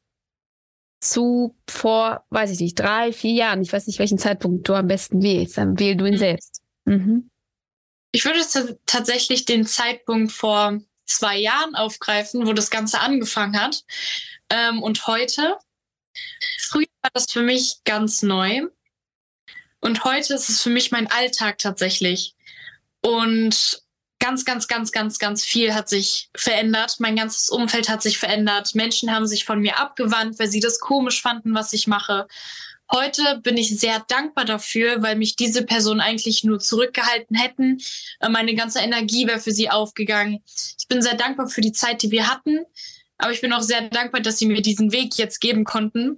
zu vor, weiß ich nicht, 3, 4 Jahren? Ich weiß nicht, welchen Zeitpunkt du am besten wählst. Dann wähl du ihn selbst. Ich würde tatsächlich den Zeitpunkt vor 2 Jahren aufgreifen, wo das Ganze angefangen hat. Und heute, früher war das für mich ganz neu. Und heute ist es für mich mein Alltag tatsächlich. Und ganz, ganz, ganz, ganz, ganz viel hat sich verändert. Mein ganzes Umfeld hat sich verändert. Menschen haben sich von mir abgewandt, weil sie das komisch fanden, was ich mache. Heute bin ich sehr dankbar dafür, weil mich diese Personen eigentlich nur zurückgehalten hätten. Meine ganze Energie wäre für sie aufgegangen. Ich bin sehr dankbar für die Zeit, die wir hatten. Aber ich bin auch sehr dankbar, dass sie mir diesen Weg jetzt geben konnten.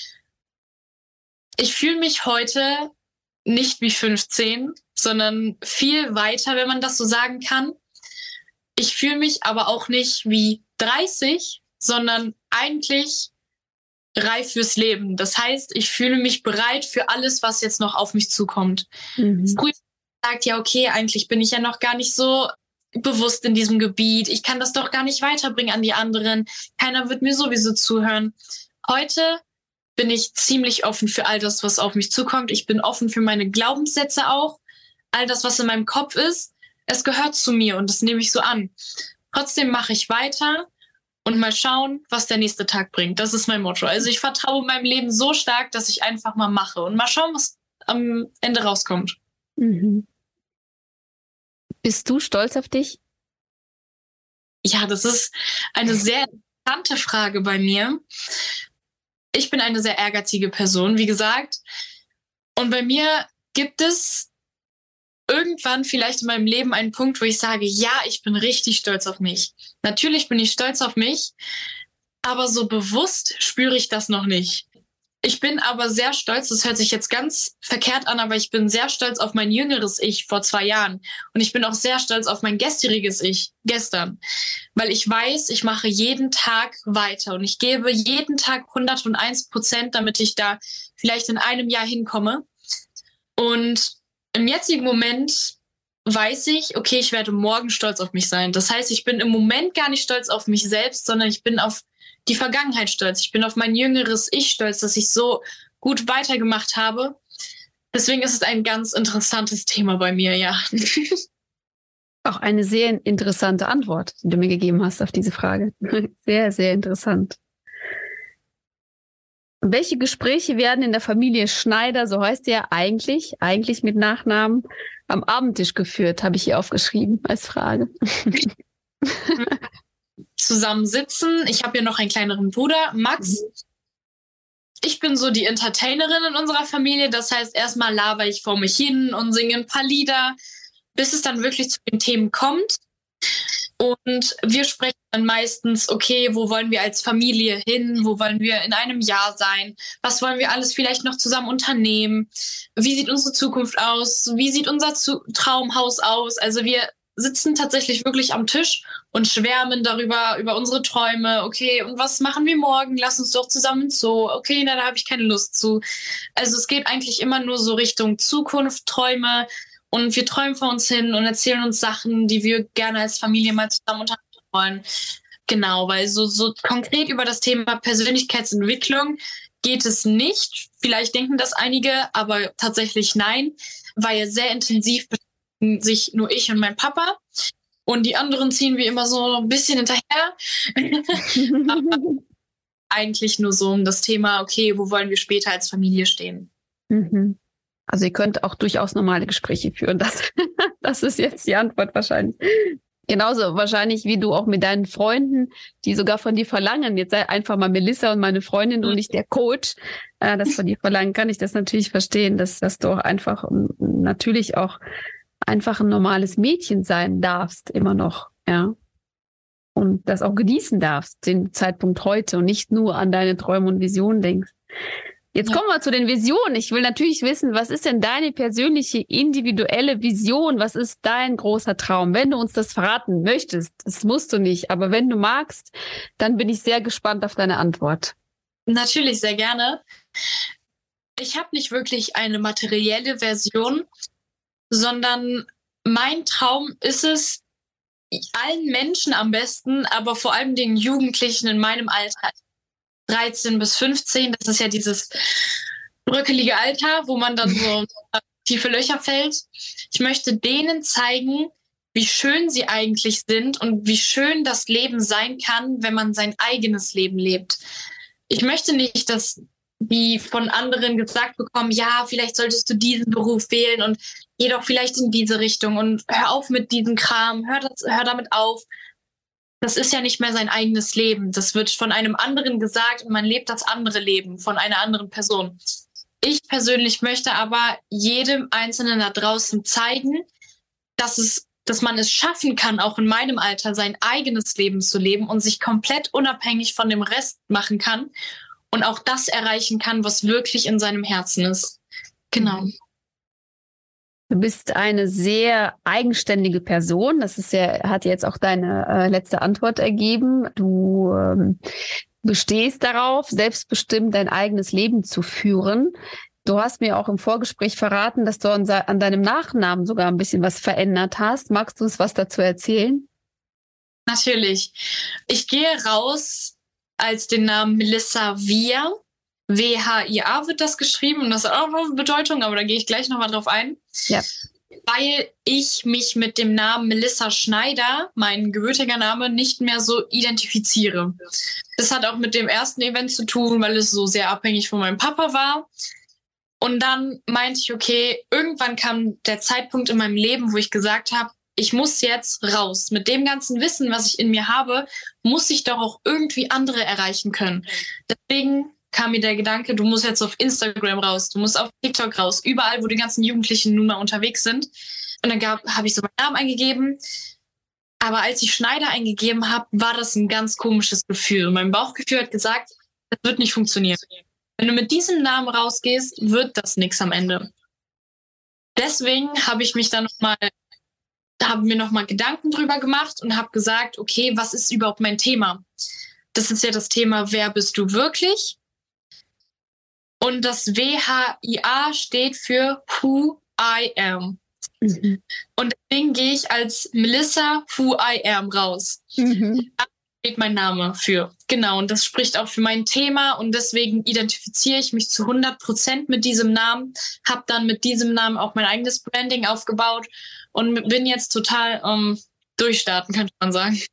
Ich fühle mich heute nicht wie 15, sondern viel weiter, wenn man das so sagen kann. Ich fühle mich aber auch nicht wie 30, sondern eigentlich reif fürs Leben. Das heißt, ich fühle mich bereit für alles, was jetzt noch auf mich zukommt. Früher sagt, ja, okay, eigentlich bin ich ja noch gar nicht so bewusst in diesem Gebiet. Ich kann das doch gar nicht weiterbringen an die anderen. Keiner wird mir sowieso zuhören. Heute bin ich ziemlich offen für all das, was auf mich zukommt. Ich bin offen für meine Glaubenssätze auch. All das, was in meinem Kopf ist, es gehört zu mir und das nehme ich so an. Trotzdem mache ich weiter und mal schauen, was der nächste Tag bringt. Das ist mein Motto. Also ich vertraue meinem Leben so stark, dass ich einfach mal mache und mal schauen, was am Ende rauskommt. Bist du stolz auf dich? Ja, das ist eine sehr interessante Frage bei mir. Ich bin eine sehr ehrgeizige Person, wie gesagt. Und bei mir gibt es irgendwann vielleicht in meinem Leben einen Punkt, wo ich sage, ja, ich bin richtig stolz auf mich. Natürlich bin ich stolz auf mich, aber so bewusst spüre ich das noch nicht. Ich bin aber sehr stolz, das hört sich jetzt ganz verkehrt an, aber ich bin sehr stolz auf mein jüngeres Ich vor 2 Jahren. Und ich bin auch sehr stolz auf mein gestriges Ich gestern. Weil ich weiß, ich mache jeden Tag weiter und ich gebe jeden Tag 101%, damit ich da vielleicht in einem Jahr hinkomme. Und im jetzigen Moment weiß ich, okay, ich werde morgen stolz auf mich sein. Das heißt, ich bin im Moment gar nicht stolz auf mich selbst, sondern ich bin auf die Vergangenheit stolz. Ich bin auf mein jüngeres Ich stolz, dass ich so gut weitergemacht habe. Deswegen ist es ein ganz interessantes Thema bei mir, ja. Auch eine sehr interessante Antwort, die du mir gegeben hast auf diese Frage. Sehr, sehr interessant. Welche Gespräche werden in der Familie Schneider, so heißt ihr eigentlich mit Nachnamen, am Abendtisch geführt, habe ich hier aufgeschrieben als Frage. Zusammen sitzen. Ich habe ja noch einen kleineren Bruder, Max. Ich bin so die Entertainerin in unserer Familie. Das heißt, erstmal laber ich vor mich hin und singe ein paar Lieder, bis es dann wirklich zu den Themen kommt. Und wir sprechen dann meistens, okay, wo wollen wir als Familie hin? Wo wollen wir in einem Jahr sein? Was wollen wir alles vielleicht noch zusammen unternehmen? Wie sieht unsere Zukunft aus? Wie sieht unser Traumhaus aus? Also wir sitzen tatsächlich wirklich am Tisch und schwärmen darüber, über unsere Träume. Okay, und was machen wir morgen? Lass uns doch zusammen ins Zoo. Okay, na, da habe ich keine Lust zu. Also es geht eigentlich immer nur so Richtung Zukunft, Träume. Und wir träumen vor uns hin und erzählen uns Sachen, die wir gerne als Familie mal zusammen unternehmen wollen. Genau, weil so konkret über das Thema Persönlichkeitsentwicklung geht es nicht. Vielleicht denken das einige, aber tatsächlich nein, weil sehr intensiv beschäftigen sich nur ich und mein Papa. Und die anderen ziehen wie immer so ein bisschen hinterher. Aber eigentlich nur so um das Thema, okay, wo wollen wir später als Familie stehen? Also ihr könnt auch durchaus normale Gespräche führen. Das ist jetzt die Antwort wahrscheinlich. Genauso wahrscheinlich wie du auch mit deinen Freunden, die sogar von dir verlangen, jetzt sei einfach mal Melissa und meine Freundin und nicht der Coach, das von dir verlangen, kann ich das natürlich verstehen, dass du auch einfach natürlich auch einfach ein normales Mädchen sein darfst, immer noch, ja. Und das auch genießen darfst, den Zeitpunkt heute und nicht nur an deine Träume und Visionen denkst. Jetzt kommen wir zu den Visionen. Ich will natürlich wissen, was ist denn deine persönliche, individuelle Vision? Was ist dein großer Traum? Wenn du uns das verraten möchtest, das musst du nicht, aber wenn du magst, dann bin ich sehr gespannt auf deine Antwort. Natürlich, sehr gerne. Ich habe nicht wirklich eine materielle Version, sondern mein Traum ist es, allen Menschen am besten, aber vor allem den Jugendlichen in meinem Alter, 13 bis 15, das ist ja dieses bröckelige Alter, wo man dann so tiefe Löcher fällt. Ich möchte denen zeigen, wie schön sie eigentlich sind und wie schön das Leben sein kann, wenn man sein eigenes Leben lebt. Ich möchte nicht, dass die von anderen gesagt bekommen, ja, vielleicht solltest du diesen Beruf wählen und geh doch vielleicht in diese Richtung und hör auf mit diesem Kram, hör damit auf. Das ist ja nicht mehr sein eigenes Leben. Das wird von einem anderen gesagt und man lebt das andere Leben von einer anderen Person. Ich persönlich möchte aber jedem Einzelnen da draußen zeigen, dass man es schaffen kann, auch in meinem Alter sein eigenes Leben zu leben und sich komplett unabhängig von dem Rest machen kann und auch das erreichen kann, was wirklich in seinem Herzen ist. Genau. Du bist eine sehr eigenständige Person. Das ist ja, hat jetzt auch deine letzte Antwort ergeben. Du bestehst darauf, selbstbestimmt dein eigenes Leben zu führen. Du hast mir auch im Vorgespräch verraten, dass du an deinem Nachnamen sogar ein bisschen was verändert hast. Magst du uns was dazu erzählen? Natürlich. Ich gehe raus als den Namen Melissa Via. W-H-I-A wird das geschrieben und das hat auch noch eine Bedeutung, aber da gehe ich gleich nochmal drauf ein. Ja. Weil ich mich mit dem Namen Melissa Schneider, mein gebürtiger Name, nicht mehr so identifiziere. Das hat auch mit dem ersten Event zu tun, weil es so sehr abhängig von meinem Papa war. Und dann meinte ich, okay, irgendwann kam der Zeitpunkt in meinem Leben, wo ich gesagt habe, ich muss jetzt raus. Mit dem ganzen Wissen, was ich in mir habe, muss ich doch auch irgendwie andere erreichen können. Deswegen kam mir der Gedanke, du musst jetzt auf Instagram raus, du musst auf TikTok raus, überall, wo die ganzen Jugendlichen nun mal unterwegs sind. Und dann habe ich so meinen Namen eingegeben. Aber als ich Schneider eingegeben habe, war das ein ganz komisches Gefühl. Mein Bauchgefühl hat gesagt, das wird nicht funktionieren. Wenn du mit diesem Namen rausgehst, wird das nichts am Ende. Deswegen habe ich mir nochmal Gedanken drüber gemacht und habe gesagt, okay, was ist überhaupt mein Thema? Das ist ja das Thema, wer bist du wirklich? Und das WHIA steht für Who I Am. Mhm. Und deswegen gehe ich als Melissa Who I Am raus. Mhm. Da steht mein Name für. Genau, und das spricht auch für mein Thema und deswegen identifiziere ich mich zu 100% mit diesem Namen, habe dann mit diesem Namen auch mein eigenes Branding aufgebaut und bin jetzt total durchstarten, könnte man sagen.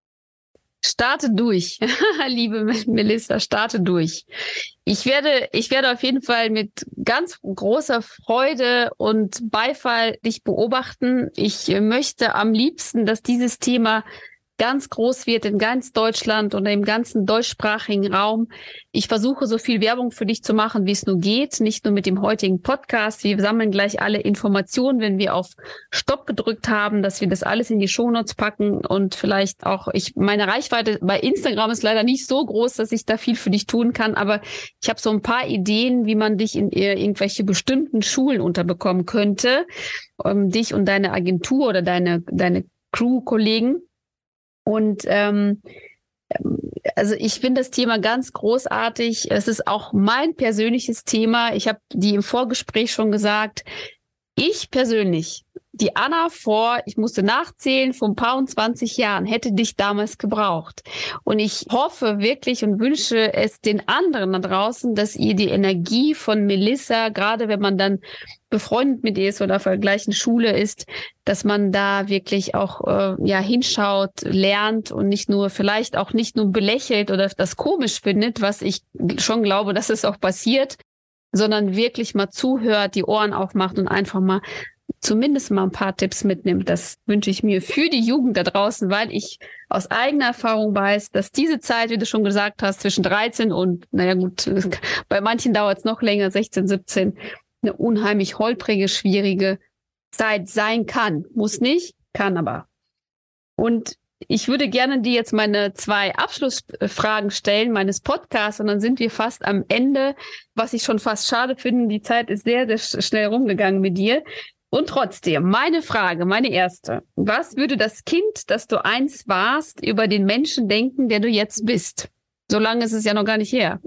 Starte durch, liebe Melissa, starte durch. Ich werde auf jeden Fall mit ganz großer Freude und Beifall dich beobachten. Ich möchte am liebsten, dass dieses Thema ganz groß wird in ganz Deutschland und im ganzen deutschsprachigen Raum. Ich versuche, so viel Werbung für dich zu machen, wie es nur geht, nicht nur mit dem heutigen Podcast. Wir sammeln gleich alle Informationen, wenn wir auf Stopp gedrückt haben, dass wir das alles in die Shownotes packen und vielleicht auch, meine Reichweite bei Instagram ist leider nicht so groß, dass ich da viel für dich tun kann, aber ich habe so ein paar Ideen, wie man dich in irgendwelche bestimmten Schulen unterbekommen könnte, dich und deine Agentur oder deine Crew-Kollegen. Und also ich finde das Thema ganz großartig. Es ist auch mein persönliches Thema. Ich habe die im Vorgespräch schon gesagt. Ich persönlich, die Anna ich musste nachzählen, vor ein paar und 20 Jahren, hätte dich damals gebraucht. Und ich hoffe wirklich und wünsche es den anderen da draußen, dass ihr die Energie von Melissa, gerade wenn man dann befreundet mit ihr ist oder auf der gleichen Schule ist, dass man da wirklich auch hinschaut, lernt und vielleicht auch nicht nur belächelt oder das komisch findet, was ich schon glaube, dass es auch passiert, sondern wirklich mal zuhört, die Ohren aufmacht und einfach mal zumindest mal ein paar Tipps mitnimmt. Das wünsche ich mir für die Jugend da draußen, weil ich aus eigener Erfahrung weiß, dass diese Zeit, wie du schon gesagt hast, zwischen 13 und, naja gut, bei manchen dauert es noch länger, 16, 17, eine unheimlich holprige, schwierige Zeit sein kann. Muss nicht, kann aber. Und ich würde gerne dir jetzt meine 2 Abschlussfragen stellen, meines Podcasts, und dann sind wir fast am Ende, was ich schon fast schade finde. Die Zeit ist sehr, sehr schnell rumgegangen mit dir. Und trotzdem, meine Frage, meine erste. Was würde das Kind, das du einst warst, über den Menschen denken, der du jetzt bist? So lange ist es ja noch gar nicht her.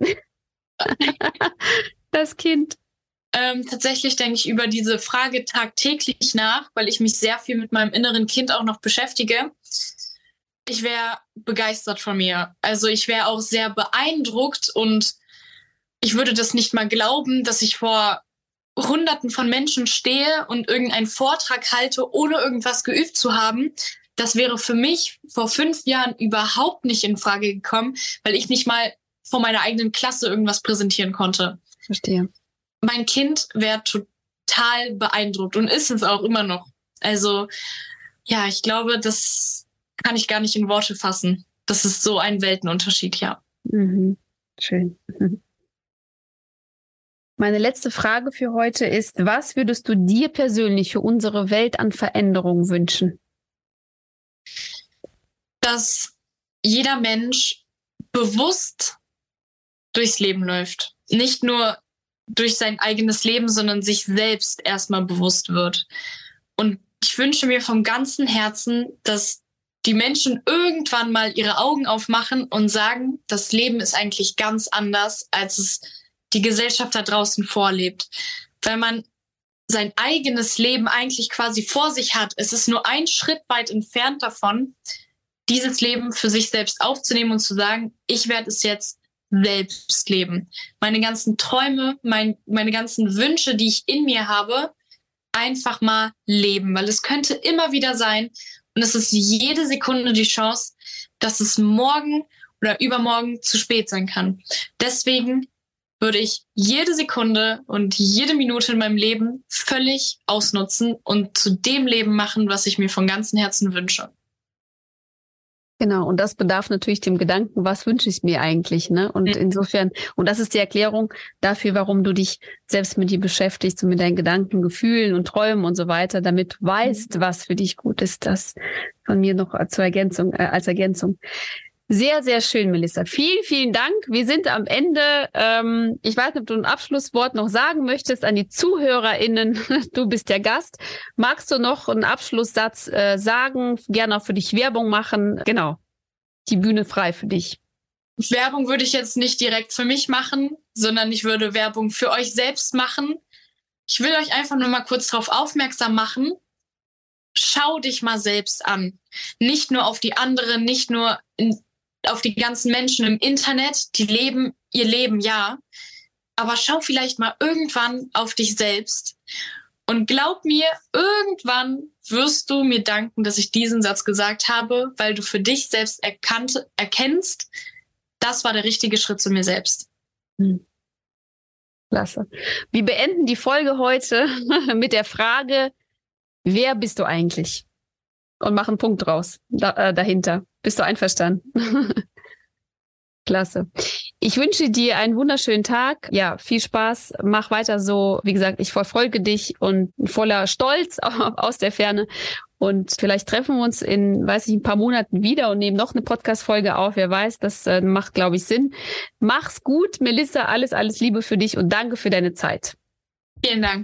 Das Kind. Tatsächlich denke ich über diese Frage tagtäglich nach, weil ich mich sehr viel mit meinem inneren Kind auch noch beschäftige. Ich wäre begeistert von mir. Also ich wäre auch sehr beeindruckt und ich würde das nicht mal glauben, dass ich vor Hunderten von Menschen stehe und irgendeinen Vortrag halte, ohne irgendwas geübt zu haben, das wäre für mich vor 5 Jahren überhaupt nicht in Frage gekommen, weil ich nicht mal vor meiner eigenen Klasse irgendwas präsentieren konnte. Verstehe. Mein Kind wäre total beeindruckt und ist es auch immer noch. Also ja, ich glaube, das kann ich gar nicht in Worte fassen. Das ist so ein Weltenunterschied, ja. Mhm. Schön. Meine letzte Frage für heute ist, was würdest du dir persönlich für unsere Welt an Veränderung wünschen? Dass jeder Mensch bewusst durchs Leben läuft. Nicht nur durch sein eigenes Leben, sondern sich selbst erstmal bewusst wird. Und ich wünsche mir vom ganzen Herzen, dass die Menschen irgendwann mal ihre Augen aufmachen und sagen, das Leben ist eigentlich ganz anders, als es die Gesellschaft da draußen vorlebt. Weil man sein eigenes Leben eigentlich quasi vor sich hat. Es ist nur ein Schritt weit entfernt davon, dieses Leben für sich selbst aufzunehmen und zu sagen, ich werde es jetzt selbst leben. Meine ganzen Träume, meine ganzen Wünsche, die ich in mir habe, einfach mal leben. Weil es könnte immer wieder sein und es ist jede Sekunde die Chance, dass es morgen oder übermorgen zu spät sein kann. Deswegen würde ich jede Sekunde und jede Minute in meinem Leben völlig ausnutzen und zu dem Leben machen, was ich mir von ganzem Herzen wünsche. Genau, und das bedarf natürlich dem Gedanken, was wünsche ich mir eigentlich, ne? Und insofern, und das ist die Erklärung dafür, warum du dich selbst mit dir beschäftigst und mit deinen Gedanken, Gefühlen und Träumen und so weiter, damit du weißt, was für dich gut ist. Das von mir noch als Ergänzung. Sehr, sehr schön, Melissa. Vielen, vielen Dank. Wir sind am Ende. Ich weiß nicht, ob du ein Abschlusswort noch sagen möchtest an die ZuhörerInnen. Du bist der Gast. Magst du noch einen Abschlusssatz sagen? Gerne auch für dich Werbung machen. Genau. Die Bühne frei für dich. Werbung würde ich jetzt nicht direkt für mich machen, sondern ich würde Werbung für euch selbst machen. Ich will euch einfach nur mal kurz darauf aufmerksam machen. Schau dich mal selbst an. Nicht nur auf die anderen, nicht nur auf die ganzen Menschen im Internet, die leben ihr Leben, ja. Aber schau vielleicht mal irgendwann auf dich selbst. Und glaub mir, irgendwann wirst du mir danken, dass ich diesen Satz gesagt habe, weil du für dich selbst erkennst, das war der richtige Schritt zu mir selbst. Klasse. Wir beenden die Folge heute mit der Frage, wer bist du eigentlich? Und machen einen Punkt draus, dahinter. Bist du einverstanden? Klasse. Ich wünsche dir einen wunderschönen Tag. Ja, viel Spaß. Mach weiter so. Wie gesagt, ich verfolge dich und voller Stolz aus der Ferne. Und vielleicht treffen wir uns in, ein paar Monaten wieder und nehmen noch eine Podcast-Folge auf. Wer weiß, das macht, glaube ich, Sinn. Mach's gut, Melissa. Alles, alles Liebe für dich und danke für deine Zeit. Vielen Dank.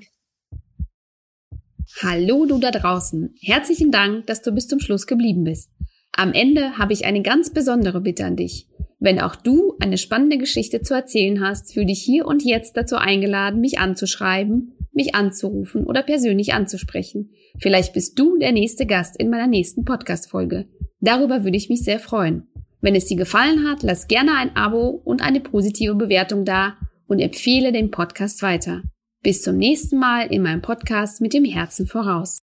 Hallo du da draußen. Herzlichen Dank, dass du bis zum Schluss geblieben bist. Am Ende habe ich eine ganz besondere Bitte an dich. Wenn auch du eine spannende Geschichte zu erzählen hast, fühl dich hier und jetzt dazu eingeladen, mich anzuschreiben, mich anzurufen oder persönlich anzusprechen. Vielleicht bist du der nächste Gast in meiner nächsten Podcast-Folge. Darüber würde ich mich sehr freuen. Wenn es dir gefallen hat, lass gerne ein Abo und eine positive Bewertung da und empfehle den Podcast weiter. Bis zum nächsten Mal in meinem Podcast mit dem Herzen voraus.